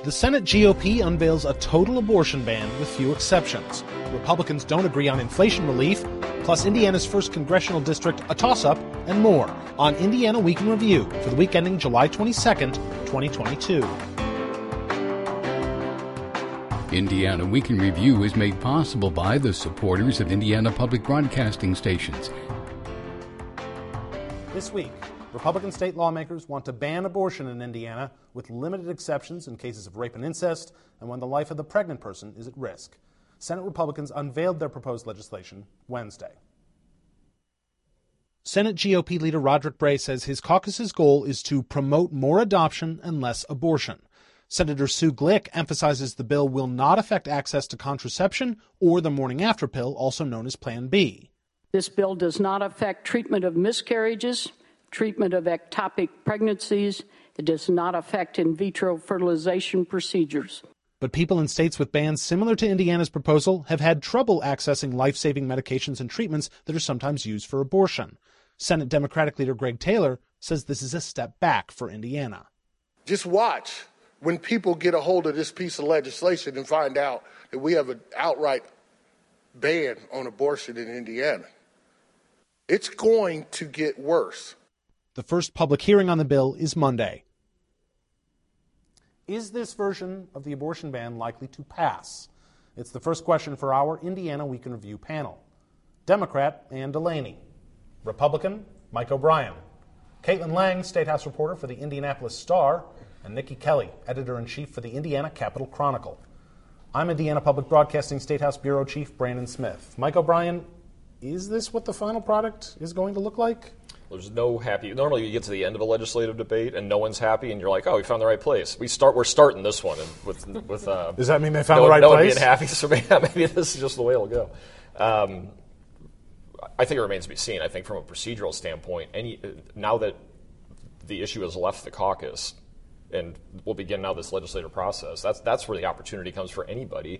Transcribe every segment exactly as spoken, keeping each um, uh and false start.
The Senate G O P unveils a total abortion ban with few exceptions. Republicans don't agree on inflation relief, plus Indiana's first congressional district, a toss-up, and more on Indiana Week in Review for the week ending July twenty-second, twenty twenty-two. Indiana Week in Review is made possible by the supporters of Indiana Public Broadcasting Stations. This week, Republican state lawmakers want to ban abortion in Indiana with limited exceptions in cases of rape and incest and when the life of the pregnant person is at risk. Senate Republicans unveiled their proposed legislation Wednesday. Senate G O P leader Roderick Bray says his caucus's goal is to promote more adoption and less abortion. Senator Sue Glick emphasizes the bill will not affect access to contraception or the morning after pill, also known as Plan B. This bill does not affect treatment of miscarriages, treatment of ectopic pregnancies. It does not affect in vitro fertilization procedures. But people in states with bans similar to Indiana's proposal have had trouble accessing life-saving medications and treatments that are sometimes used for abortion. Senate Democratic leader Greg Taylor says this is a step back for Indiana. Just watch when people get a hold of this piece of legislation and find out that we have an outright ban on abortion in Indiana. It's going to get worse. The first public hearing on the bill is Monday. Is this version of the abortion ban likely to pass? It's the first question for our Indiana Week in Review panel. Democrat Ann Delaney. Republican Mike O'Brien. Caitlin Lang, State House reporter for the Indianapolis Star, and Nikki Kelly, editor-in-chief for the Indiana Capitol Chronicle. I'm Indiana Public Broadcasting State House Bureau Chief Brandon Smith. Mike O'Brien, is this what the final product is going to look like? There's no happy. Normally, you get to the end of a legislative debate and no one's happy, and you're like, "Oh, we found the right place." We start. We're starting this one with with. Uh, Does that mean they found no, the right no place? No one being happy. So maybe, maybe this is just the way it'll go. Um, I think it remains to be seen. I think from a procedural standpoint, any now that the issue has left the caucus, and we'll begin now this legislative process. That's that's where the opportunity comes for anybody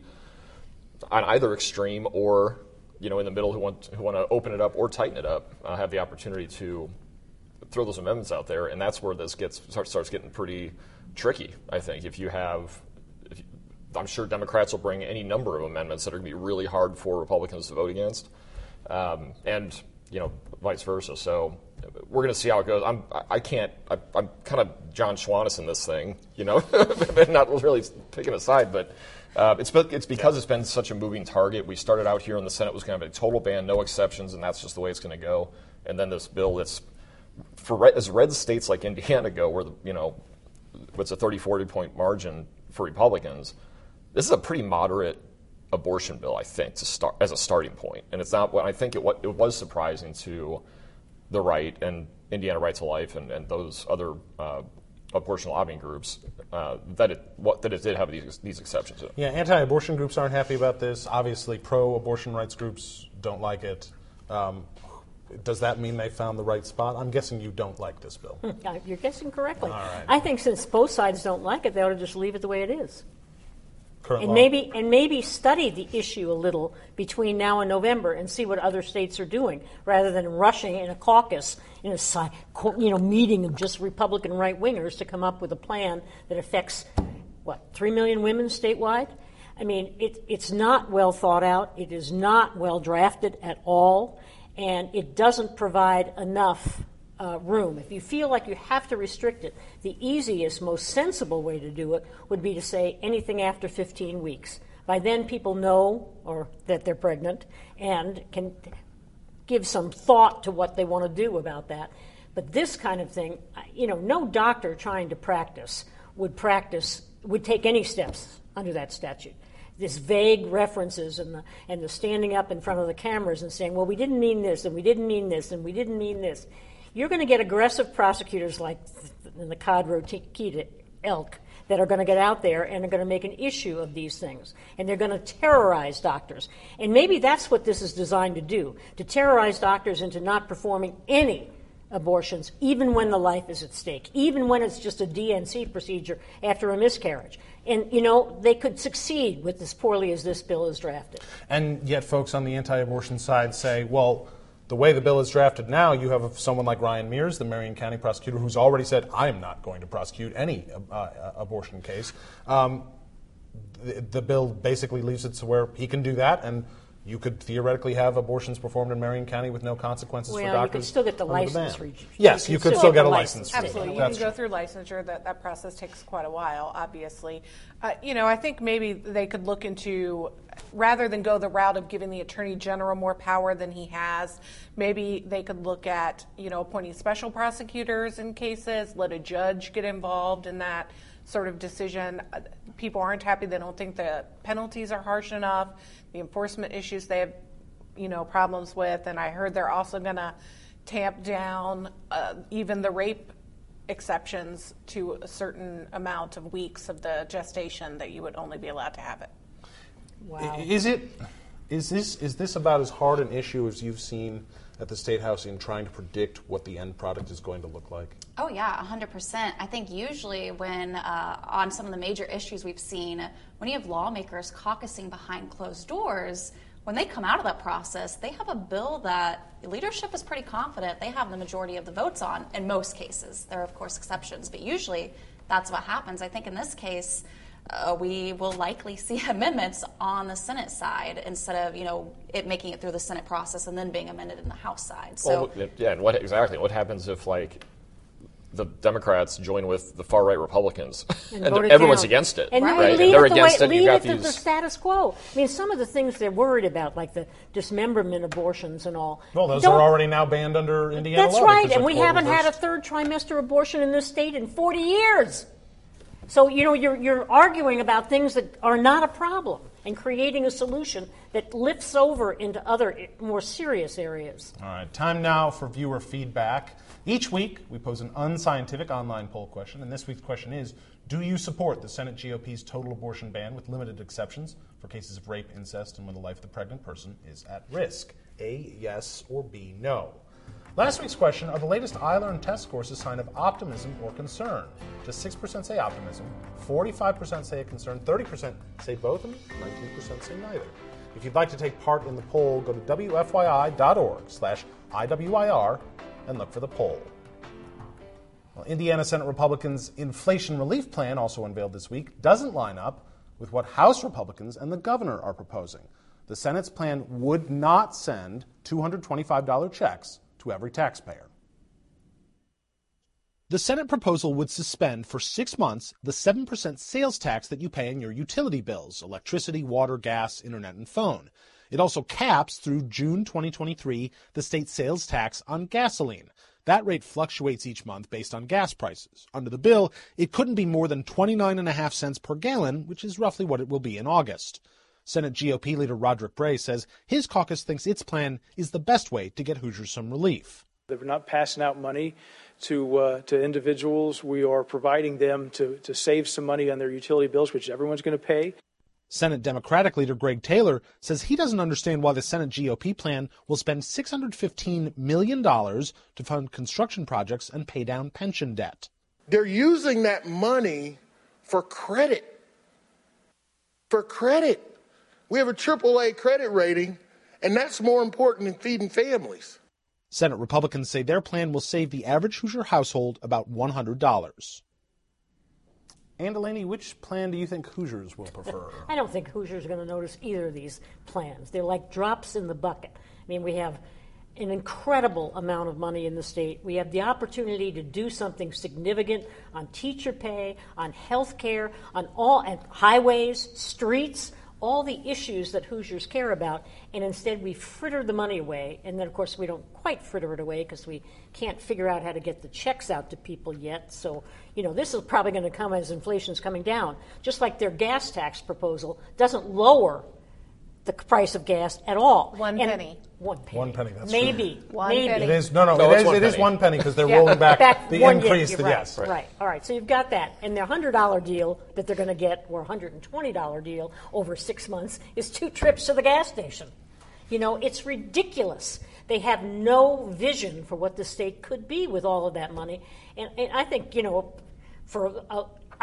on either extreme or, you know, in the middle who want who want to open it up or tighten it up, uh, have the opportunity to throw those amendments out there, and that's where this gets starts, starts getting pretty tricky. I think if you have, if you, I'm sure Democrats will bring any number of amendments that are going to be really hard for Republicans to vote against, um, and you know vice versa. So we're going to see how it goes. I'm I can't I, I'm kind of John Schwannis in this thing, you know, not really picking a side, but. Uh, it's it's because it's been such a moving target. We started out here in the Senate was going to have a total ban, no exceptions, and that's just the way it's going to go. And then this bill that's for red, as red states like Indiana go, where the, you know what's a thirty, forty point margin for Republicans. This is a pretty moderate abortion bill, I think, to start as a starting point. And it's not what I think it was, it was surprising to the right and Indiana Right to Life and, and those other uh, abortion lobbying groups uh, that it what, that it did have these these exceptions in it. Yeah, anti-abortion groups aren't happy about this. Obviously, pro-abortion rights groups don't like it. Um, does that mean they found the right spot? I'm guessing you don't like this bill. You're guessing correctly. All right. I think since both sides don't like it, they ought to just leave it the way it is. Current And law. maybe and maybe study the issue a little between now and November and see what other states are doing, rather than rushing in a caucus in a si- you know meeting of just Republican right wingers to come up with a plan that affects what three million women statewide. I mean, it, it's not well thought out. It is not well drafted at all, and it doesn't provide enough Uh, room. If you feel like you have to restrict it, the easiest, most sensible way to do it would be to say anything after fifteen weeks. By then people know or that they're pregnant and can give some thought to what they want to do about that. But this kind of thing, you know, no doctor trying to practice would practice, would take any steps under that statute. This vague references and the, and the standing up in front of the cameras and saying, well, we didn't mean this, and we didn't mean this, and we didn't mean this. You're going to get aggressive prosecutors like in the Cadro Rokita ilk that are going to get out there and are going to make an issue of these things. And they're going to terrorize doctors. And maybe that's what this is designed to do, to terrorize doctors into not performing any abortions, even when the life is at stake, even when it's just a D N C procedure after a miscarriage. And, you know, they could succeed with as poorly as this bill is drafted. And yet folks on the anti-abortion side say, well, the way the bill is drafted now, you have someone like Ryan Mears, the Marion County prosecutor, who's already said, I am not going to prosecute any uh, abortion case. Um, the, the bill basically leaves it to where he can do that, and you could theoretically have abortions performed in Marion County with no consequences well, for doctors. you could still get the under license. The Re- yes, you, you could still get a license. Absolutely, you That's can go true. through licensure. That that process takes quite a while, obviously. Uh, you know, I think maybe they could look into, rather than go the route of giving the Attorney General more power than he has, maybe they could look at, you know, appointing special prosecutors in cases, let a judge get involved in that sort of decision. Uh, people aren't happy. They don't think the penalties are harsh enough. The enforcement issues they have, you know, problems with, and I heard they're also going to tamp down uh, even the rape exceptions to a certain amount of weeks of the gestation that you would only be allowed to have it. Wow. Is it? Is this is this about as hard an issue as you've seen at the State House in trying to predict what the end product is going to look like? Oh yeah, one hundred percent. I think usually when uh, on some of the major issues we've seen, when you have lawmakers caucusing behind closed doors, when they come out of that process, they have a bill that leadership is pretty confident they have the majority of the votes on in most cases. There are, of course, exceptions, but usually that's what happens. I think in this case, uh, we will likely see amendments on the Senate side instead of, you know, it making it through the Senate process and then being amended in the House side. So, well, yeah, and what exactly? What happens if, like, the Democrats join with the far-right Republicans, and, and everyone's down. against it, and right? Leave And they're it the against way, it. Leave You got it to these the status quo. I mean, some of the things they're worried about, like the dismemberment abortions and all. Well, those don't, are already now banned under Indiana That's law. right, because and the we court haven't had a reversed- third trimester abortion in this state in forty years. So, you know, you're you're arguing about things that are not a problem and creating a solution that lifts over into other more serious areas. All right, time now for viewer feedback. Each week, we pose an unscientific online poll question, and this week's question is, do you support the Senate G O P's total abortion ban with limited exceptions for cases of rape, incest, and when the life of the pregnant person is at risk? A, yes, or B, no. Last week's question, are the latest iLearn test scores a sign of optimism or concern? Just six percent say optimism, forty-five percent say a concern, thirty percent say both, and nineteen percent say neither. If you'd like to take part in the poll, go to W F Y I dot org slash I W I R and look for the poll. Well, Indiana Senate Republicans' inflation relief plan, also unveiled this week, doesn't line up with what House Republicans and the governor are proposing. The Senate's plan would not send two hundred twenty-five dollars checks to every taxpayer. The Senate proposal would suspend for six months the seven percent sales tax that you pay on your utility bills, electricity, water, gas, internet, and phone. It also caps through June twenty twenty-three the state sales tax on gasoline. That rate fluctuates each month based on gas prices. Under the bill, it couldn't be more than twenty-nine and a half cents per gallon, which is roughly what it will be in August. Senate G O P leader Roderick Bray says his caucus thinks its plan is the best way to get Hoosiers some relief. We're not passing out money to uh, to individuals. We are providing them to, to save some money on their utility bills, which everyone's going to pay. Senate Democratic leader Greg Taylor says he doesn't understand why the Senate G O P plan will spend six hundred fifteen million dollars to fund construction projects and pay down pension debt. They're using that money for credit. For credit. We have a triple A credit rating, and that's more important than feeding families. Senate Republicans say their plan will save the average Hoosier household about one hundred dollars. And Delaney, which plan do you think Hoosiers will prefer? I don't think Hoosiers are going to notice either of these plans. They're like drops in the bucket. I mean, we have an incredible amount of money in the state. We have the opportunity to do something significant on teacher pay, on health care, on all and highways, streets, all the issues that Hoosiers care about, and instead we fritter the money away. And then, of course, we don't quite fritter it away because we can't figure out how to get the checks out to people yet. So, you know, this is probably going to come as inflation's coming down. Just like their gas tax proposal doesn't lower the price of gas at all. One and penny. One penny. One penny, that's Maybe. true. One Maybe. penny. It is no, no. No, it it's is, one it is penny. one penny because they're Yeah. rolling back, Back the one increase. year, To, right, yes, right. All right. So you've got that, and their hundred dollar deal that they're going to get, or a hundred and twenty dollar deal over six months, is two trips to the gas station. You know, it's ridiculous. They have no vision for what the state could be with all of that money, and, and I think, you know, for uh,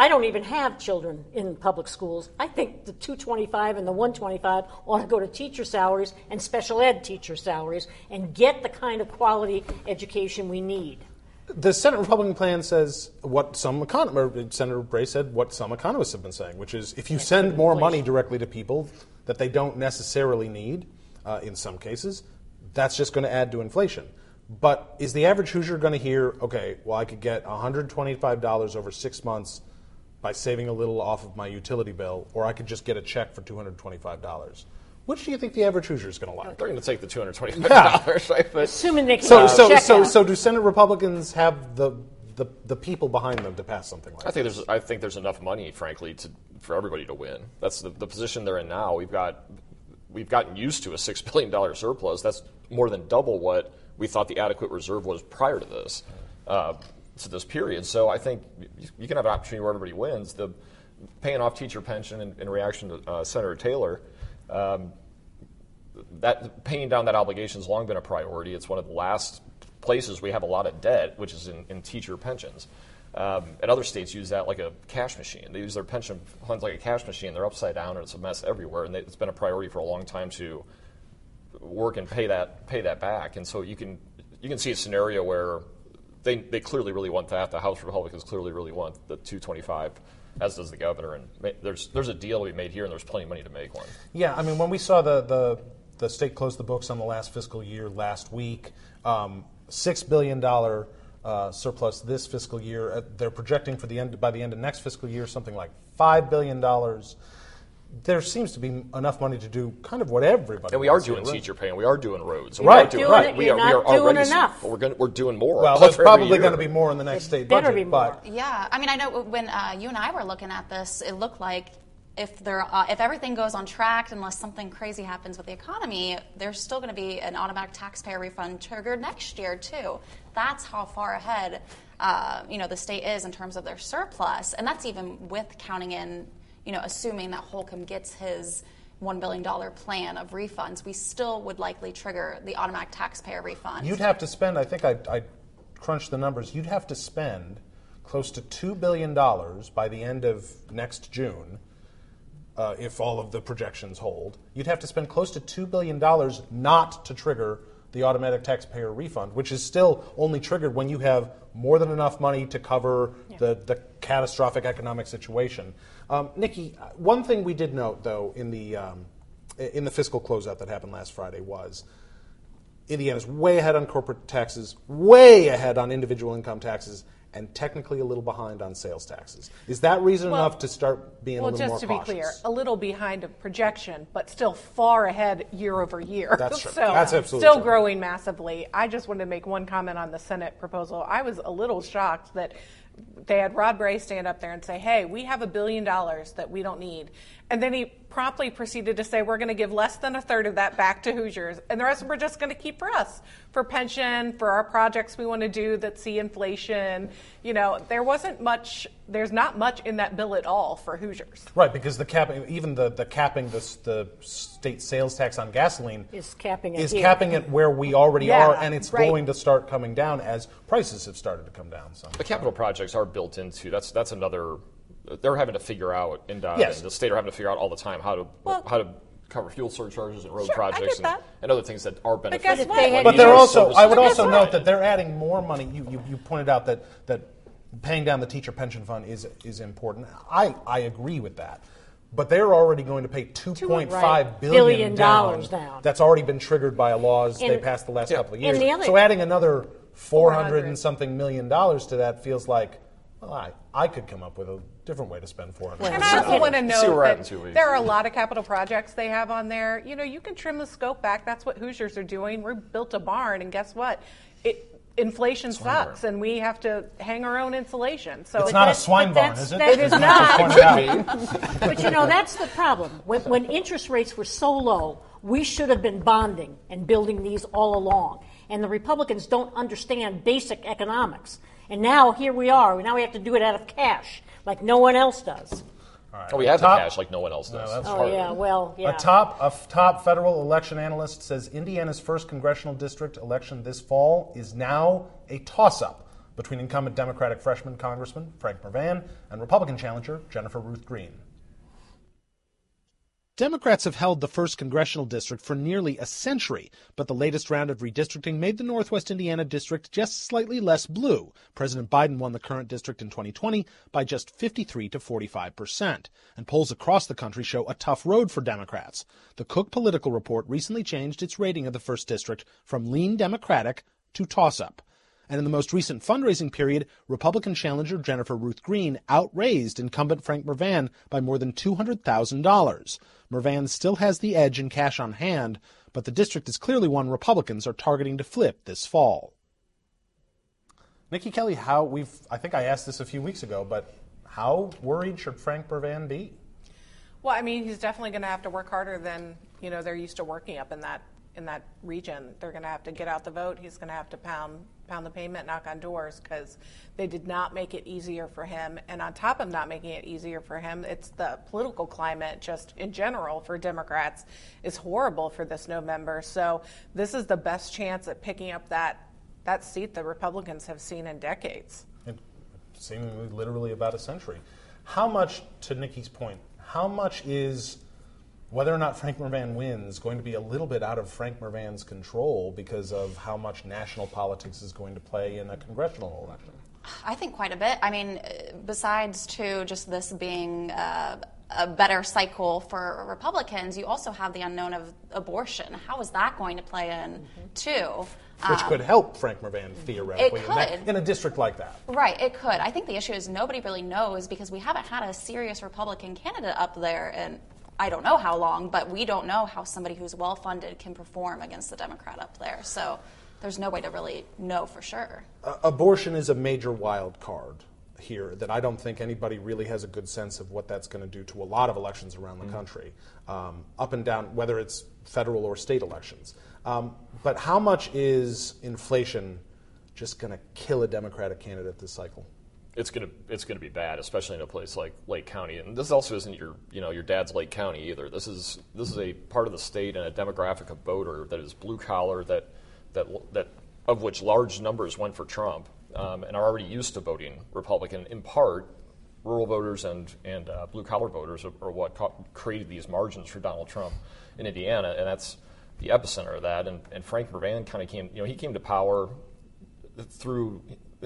I don't even have children in public schools. I think the two twenty-five and the one twenty-five ought to go to teacher salaries and special ed teacher salaries and get the kind of quality education we need. The Senate Republican plan says what some economists, Senator Bray said what some economists have been saying, which is if you send more money directly to people that they don't necessarily need, uh, in some cases, that's just going to add to inflation. But is the average Hoosier going to hear, okay, well, I could get one hundred twenty-five dollars over six months by saving a little off of my utility bill, or I could just get a check for two hundred twenty-five dollars? Which do you think the average Hoosier is going to like? They're going to take the two hundred twenty-five dollars, yeah. right? But, assuming they can so, uh, so, check so, out. so do Senate Republicans have the, the the people behind them to pass something like I think this? there's I think there's enough money, frankly, to for everybody to win. That's the, the position they're in now. We've got we've gotten used to a six billion dollars surplus. That's more than double what we thought the adequate reserve was prior to this uh, to this period. So I think you can have an opportunity where everybody wins. The paying off teacher pension in, in reaction to uh, Senator Taylor. Um, That paying down that obligation has long been a priority. It's one of the last places we have a lot of debt, which is in, in teacher pensions. Um, and other states use that like a cash machine. They use their pension funds like a cash machine. They're upside down, and it's a mess everywhere. And they, it's been a priority for a long time to work and pay that pay that back. And so you can you can see a scenario where they they clearly really want that. The House Republicans clearly really want the two twenty-five, as does the governor. And ma- there's there's a deal to be made here, and there's plenty of money to make one. Yeah, I mean, when we saw the the The state closed the books on the last fiscal year last week. Um, Six billion dollar uh, surplus this fiscal year. Uh, they're projecting for the end by the end of next fiscal year something like five billion dollars. There seems to be enough money to do kind of what everybody. And we are wants doing here. teacher pay, and we are doing roads. And Right. we are You're doing, not right. doing we it. are, You're we not are doing already, enough. We're, gonna, we're doing more. Well, there's every probably year. going to be more in the next state better budget. be more. But Yeah, I mean, I know when uh, you and I were looking at this, it looked like if there, uh, if everything goes on track, unless something crazy happens with the economy, there's still going to be an automatic taxpayer refund triggered next year too. That's how far ahead, uh, you know, the state is in terms of their surplus, and that's even with counting in, you know, assuming that Holcomb gets his one billion dollars plan of refunds, we still would likely trigger the automatic taxpayer refund. you'd have to spend. I think I, I crunched the numbers. You'd have to spend close to two billion dollars by the end of next June. Uh, if all of the projections hold, you'd have to spend close to two billion dollars not to trigger the automatic taxpayer refund, which is still only triggered when you have more than enough money to cover yeah. the, the catastrophic economic situation. Um, Nikki, one thing we did note, though, in the, um, in the fiscal closeout that happened last Friday was Indiana's way ahead on corporate taxes, way ahead on individual income taxes, and technically a little behind on sales taxes. Is that reason Well, enough to start being Well, a little more just to cautious? be clear, a little behind of projection, but still far ahead year over year. That's true. So That's absolutely still true. growing massively. I just wanted to make one comment on the Senate proposal. I was a little shocked that they had Rod Bray stand up there and say, hey, we have a billion dollars that we don't need. And then he promptly proceeded to say, we're going to give less than a third of that back to Hoosiers, and the rest we're just going to keep for us, for pension, for our projects we want to do that see inflation. You know, there wasn't much, there's not much in that bill at all for Hoosiers. Right, because the capping, even the, the capping the, the state sales tax on gasoline Is capping it is here. capping it where we already Yeah, are, and it's right. going to start coming down as prices have started to come down. So. The capital projects are built into, that's that's another, they're having to figure out, in uh, Yes. the state are having to figure out all the time how to Well- how to cover fuel surcharges and road Sure, I projects get and, that. and other things that are guess beneficial. what? They had- But These they're are also, services I would that- also Guess note what? that they're adding more money. You, you, you pointed out that, that paying down the teacher pension fund is is important. I, I agree with that. But they're already going to pay two point five billion Billion dollars down. down. That's already been triggered by laws And- they passed the last Yeah. couple of And years. the other- So adding another four hundred and four hundred something million dollars to that feels like, well, I, I could come up with a different way to spend four hundred. And I also want to See note where we're at in that two weeks. there are a lot of capital projects they have on there. You know, you can trim the scope back. That's what Hoosiers are doing. We built a barn, and guess what? It, inflation sucks, and we have to hang our own insulation. So It's not a that's- swine but barn, that's- is it? that is As much not. as pointed out. But you know, that's the problem. When, when interest rates were so low, we should have been bonding and building these all along. And the Republicans don't understand basic economics. And now here we are. Now we have to do it out of cash, like no one else does. Oh, we have Top- the cash like no one else does. No, that's Oh, part of yeah, it. well, yeah. A top a f- top federal election analyst says Indiana's first congressional district election this fall is now a toss-up between incumbent Democratic freshman Congressman Frank Mrvan and Republican challenger Jennifer Ruth Green. Democrats have held the first congressional district for nearly a century, but the latest round of redistricting made the Northwest Indiana district just slightly less blue. President Biden won the current district in twenty twenty by just fifty-three to forty-five percent, and polls across the country show a tough road for Democrats. The Cook Political Report recently changed its rating of the first district from lean Democratic to toss-up. And in the most recent fundraising period, Republican challenger Jennifer Ruth Green outraised incumbent Frank Mrvan by more than two hundred thousand dollars. Mrvan still has the edge in cash on hand, but the district is clearly one Republicans are targeting to flip this fall. Nikki Kelly, how we've I think I asked this a few weeks ago, but how worried should Frank Mrvan be? Well, I mean, he's definitely going to have to work harder than, you know, they're used to working up in that in that region. They're going to have to get out the vote. He's going to have to pound pound the pavement, knock on doors, because they did not make it easier for him. And on top of not making it easier for him, it's the political climate just in general for Democrats is horrible for this November. So this is the best chance at picking up that that seat the Republicans have seen in decades. And seemingly literally about a century. How much, to Nikki's point, how much is whether or not Frank Mrvan wins going to be a little bit out of Frank Mrvan's control because of how much national politics is going to play in a congressional election? I think quite a bit. I mean, besides to just this being uh, a better cycle for Republicans, you also have the unknown of abortion. How is that going to play in, mm-hmm. too? Which um, could help Frank Mrvan, theoretically, it in, that, could. in a district like that. Right, it could. I think the issue is nobody really knows because we haven't had a serious Republican candidate up there in I don't know how long, but we don't know how somebody who's well-funded can perform against the Democrat up there. So there's no way to really know for sure. Uh, abortion is a major wild card here that I don't think anybody really has a good sense of what that's going to do to a lot of elections around the mm-hmm. country, um, up and down, whether it's federal or state elections. Um, but how much is inflation just going to kill a Democratic candidate this cycle? It's gonna it's gonna be bad, especially in a place like Lake County. And this also isn't your you know your dad's Lake County either. This is this is a part of the state and a demographic of voter that is blue collar, that that that of which large numbers went for Trump um, and are already used to voting Republican. In part, rural voters and and uh, blue collar voters are, are what co- created these margins for Donald Trump in Indiana, and that's the epicenter of that. And, and Frank Mrvan kind of came you know he came to power through.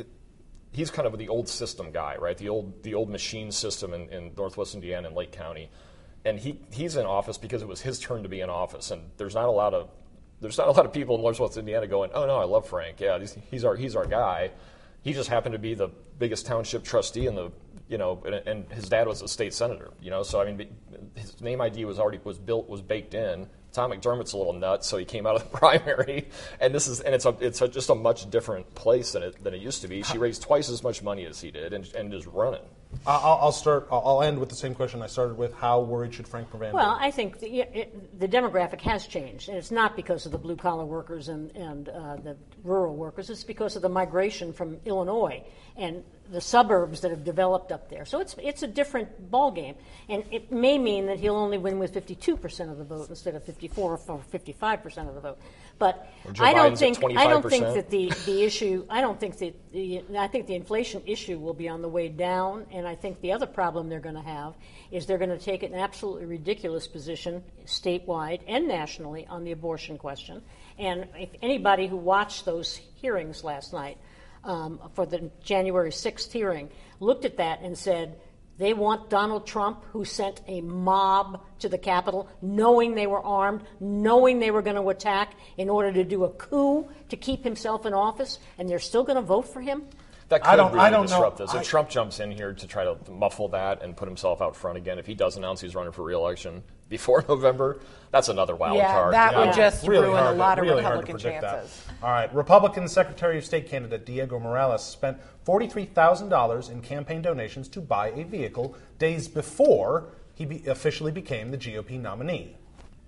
He's kind of the old system guy, right? The old the old machine system in, in Northwest Indiana and Lake County, and he, he's in office because it was his turn to be in office. And there's not a lot of there's not a lot of people in Northwest Indiana going, oh no, I love Frank. Yeah, he's, he's our he's our guy. He just happened to be the biggest township trustee in the you know, and, and his dad was a state senator. You know, so I mean, his name I D was already was built was baked in. Tom McDermott's a little nuts, so he came out of the primary, and this is and it's a it's a, just a much different place than it than it used to be. She raised twice as much money as he did, and and is running. I'll, I'll start. I'll end with the same question I started with. How worried should Frank Mrvan be? Well, I think the, it, the demographic has changed, and it's not because of the blue collar workers and and uh, the rural workers. It's because of the migration from Illinois and the suburbs that have developed up there. So it's it's a different ballgame, and it may mean that he'll only win with fifty-two percent of the vote instead of fifty-four or fifty-five percent of the vote. But I don't think I don't think that the, the issue I don't think that the I think the inflation issue will be on the way down, and I think the other problem they're going to have is they're going to take an absolutely ridiculous position statewide and nationally on the abortion question. And if anybody who watched those hearings last night um, for the January sixth hearing looked at that and said, they want Donald Trump, who sent a mob to the Capitol, knowing they were armed, knowing they were going to attack in order to do a coup to keep himself in office, and they're still going to vote for him? That could I don't, really I don't disrupt know. this. If I, Trump jumps in here to try to muffle that and put himself out front again, if he does announce he's running for re-election before November, that's another wild yeah, card. that yeah. would just really ruin a hard, lot of really Republican chances. That. All right. Republican Secretary of State candidate Diego Morales spent forty-three thousand dollars in campaign donations to buy a vehicle days before he be officially became the G O P nominee.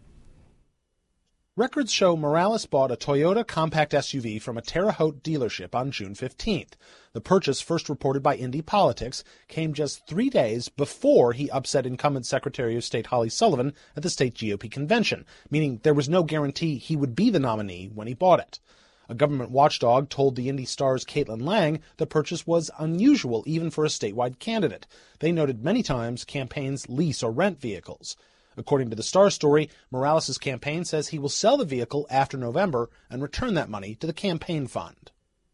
Records show Morales bought a Toyota compact S U V from a Terre Haute dealership on June fifteenth. The purchase, first reported by Indy Politics, came just three days before he upset incumbent Secretary of State Holly Sullivan at the state G O P convention, meaning there was no guarantee he would be the nominee when he bought it. A government watchdog told the Indy Star's Caitlin Lang the purchase was unusual even for a statewide candidate. They noted many times campaigns lease or rent vehicles. According to the Star story, Morales' campaign says he will sell the vehicle after November and return that money to the campaign fund.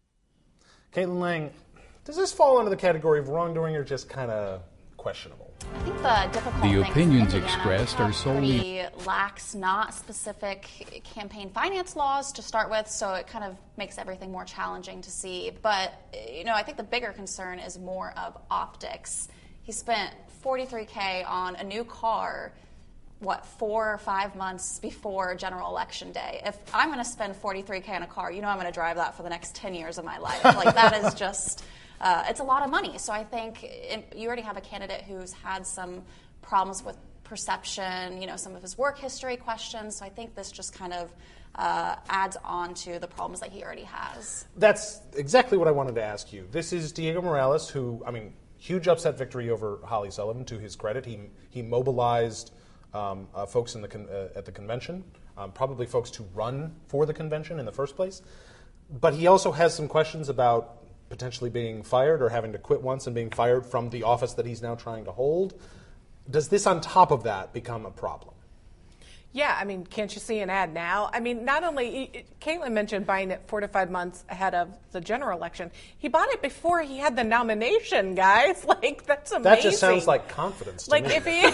Caitlin Lang, does this fall under the category of wrongdoing or just kind of questionable? I think the difficult The thing opinions is Indiana expressed are has solely- pretty lax, not specific campaign finance laws to start with, so it kind of makes everything more challenging to see. But, you know, I think the bigger concern is more of optics. He spent forty-three K on a new car, what, four or five months before general election day. If I'm going to spend forty-three K on a car, you know I'm going to drive that for the next ten years of my life. Like, that is just... Uh, it's a lot of money. So I think it, you already have a candidate who's had some problems with perception, you know, some of his work history questions. So I think this just kind of uh, adds on to the problems that he already has. That's exactly what I wanted to ask you. This is Diego Morales, who, I mean, huge upset victory over Holly Sullivan, to his credit. He he mobilized um, uh, folks in the con- uh, at the convention, um, probably folks to run for the convention in the first place. But he also has some questions about potentially being fired or having to quit once and being fired from the office that he's now trying to hold. Does this, on top of that, become a problem? Yeah, I mean, can't you see an ad now? I mean, not only, Caitlin mentioned buying it four to five months ahead of the general election. He bought it before he had the nomination, guys. Like, that's amazing. That just sounds like confidence to like me. if he,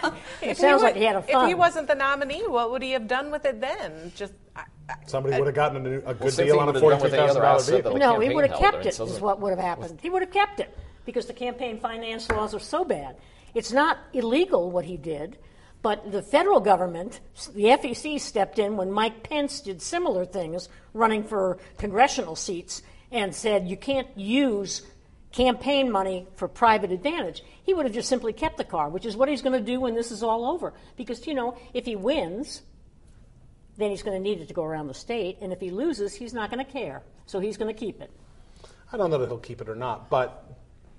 It if sounds he like he had a If fund. he wasn't the nominee, what would he have done with it then? Just I, I, Somebody would have gotten a, new, a good same deal thing on a he would've done forty-three with any thousand other dollars asset vehicle. that No, he campaign would have held. I kept mean, it, it doesn't- is what would have happened. He would have kept it because the campaign finance laws are so bad. It's not illegal what he did, but the federal government, the F E C stepped in when Mike Pence did similar things, running for congressional seats, and said you can't use campaign money for private advantage. He would have just simply kept the car, which is what he's going to do when this is all over. Because, you know, if he wins, then he's going to need it to go around the state, and if he loses, he's not going to care. So he's going to keep it. I don't know that he'll keep it or not, but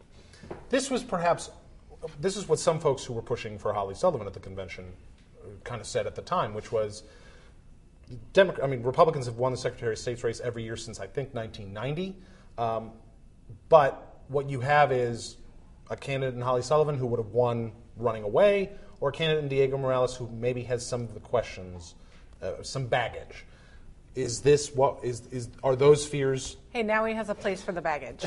this was perhaps, this is what some folks who were pushing for Holly Sullivan at the convention kind of said at the time, which was, Demo- I mean, Republicans have won the Secretary of State's race every year since, I think, nineteen ninety. Um, but what you have is a candidate in Holly Sullivan who would have won running away, or a candidate in Diego Morales who maybe has some of the questions, uh, some baggage. Is this what is is are those fears? hey, now he has a place for the baggage.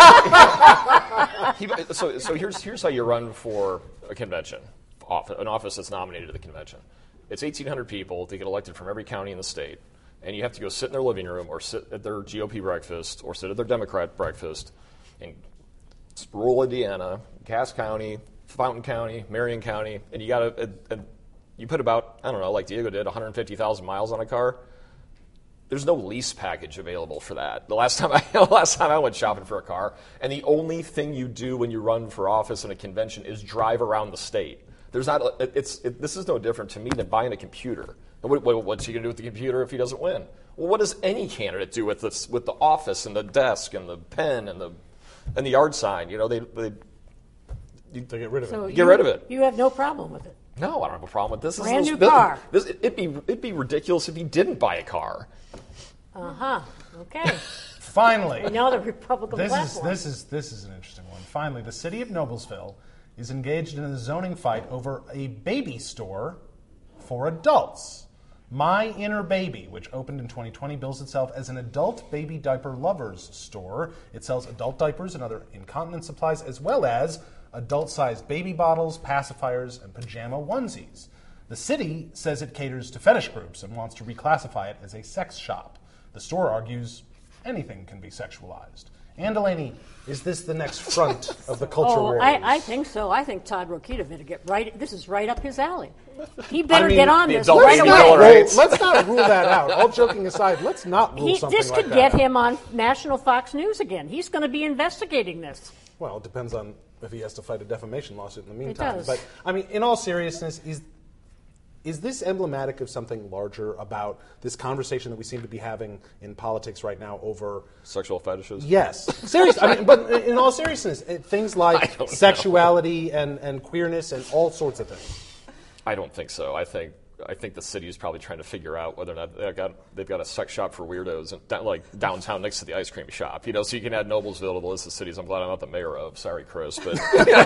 He, so, so here's here's how you run for a convention, off, an office that's nominated to the convention. It's eighteen hundred people. They get elected from every county in the state, and you have to go sit in their living room, or sit at their G O P breakfast, or sit at their Democrat breakfast, in rural Indiana, Cass County, Fountain County, Marion County, and you got to you put about I don't know, like Diego did, one hundred fifty thousand miles on a car. There's no lease package available for that. The last time I the last time I went shopping for a car, and the only thing you do when you run for office in a convention is drive around the state. There's not. It's it, this is no different to me than buying a computer. And what, what, what's he going to do with the computer if he doesn't win? Well, what does any candidate do with this, with the office and the desk and the pen and the and the yard sign? You know, they they You, to get rid of So it. Get you- rid of it. You have no problem with it. no, I don't have a problem with this. This Brand is, new this, car. This, it'd be it'd be ridiculous if he didn't buy a car. Uh huh. Okay. Finally, We know the Republican this is platform. this is this is an interesting one. Finally, the city of Noblesville is engaged in a zoning fight over a baby store for adults. My Inner Baby, which opened in twenty twenty, bills itself as an adult baby diaper lovers store. It sells adult diapers and other incontinence supplies, as well as adult-sized baby bottles, pacifiers, and pajama onesies. The city says it caters to fetish groups and wants to reclassify it as a sex shop. The store argues anything can be sexualized. Ann Delaney, is this the next front of the culture Oh, wars? I, I think so. I think Todd Rokita better get right. This is right up his alley. He better mean, get on the this adult right baby away. bill, Well, right? let's not rule that out. All joking aside, let's not rule He, something this like could that get out. him on national Fox News again. He's going to be investigating this. Well, it depends on if he has to fight a defamation lawsuit in the It meantime. does. But, I mean, in all seriousness, is is this emblematic of something larger about this conversation that we seem to be having in politics right now over... Sexual fetishes. Yes. Seriously. I mean, but in all seriousness, it- things I like don't know. sexuality and, and queerness and all sorts of things. I don't think so. I think I think the city is probably trying to figure out whether or not they've got they've got a sex shop for weirdos, and down, like downtown next to the ice cream shop. You know, so you can add Noblesville to the list of cities. I'm glad I'm not the mayor of. Sorry, Chris, but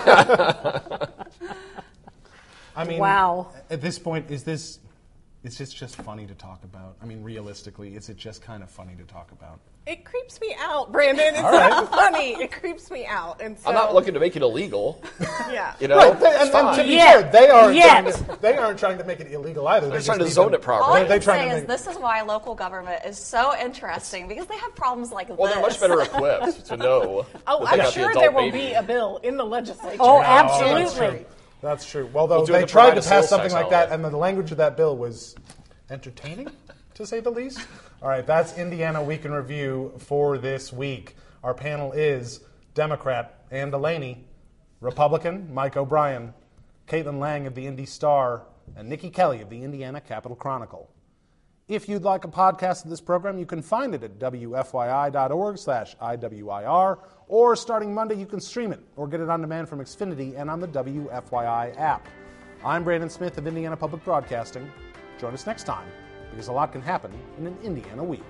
I mean, wow. At this point, is this is this just funny to talk about? I mean, realistically, is it just kind of funny to talk about? It creeps me out, Brandon. It's All right. not funny. It creeps me out. And so, I'm not looking to make it illegal. Yeah. You know, Right, they, and, it's and to fine. be Yeah. fair, they aren't, Yet. trying to, they aren't trying to make it illegal either. They're They trying just to need zone to- it properly. All I They're can trying say to is make- this is why local government is so interesting, because they have problems like Well, this. they're much better equipped to know. Oh, that they I'm got the sure adult there will baby. be a bill in the legislature. Oh, That's absolutely. true. That's true. Well, though We'll do they it to tried provide to a pass sales something tax like that, outlet. and the language of that bill was entertaining, to say the least. All right, that's Indiana Week in Review for this week. Our panel is Democrat Ann Delaney, Republican Mike O'Brien, Caitlin Lang of the Indy Star, and Nikki Kelly of the Indiana Capital Chronicle. If you'd like a podcast of this program, you can find it at W F Y I dot org slash I W I R, or starting Monday, you can stream it or get it on demand from Xfinity and on the W F Y I app. I'm Brandon Smith of Indiana Public Broadcasting. Join us next time, because a lot can happen in an Indiana week.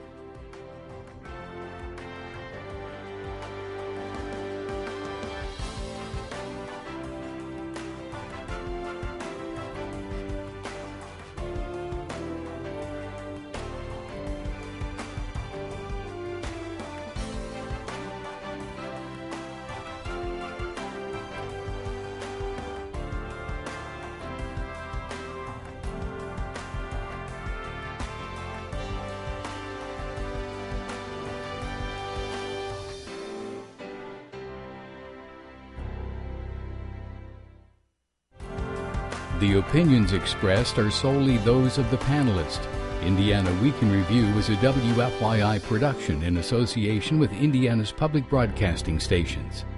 The opinions expressed are solely those of the panelists. Indiana Week in Review is a W F Y I production in association with Indiana's public broadcasting stations.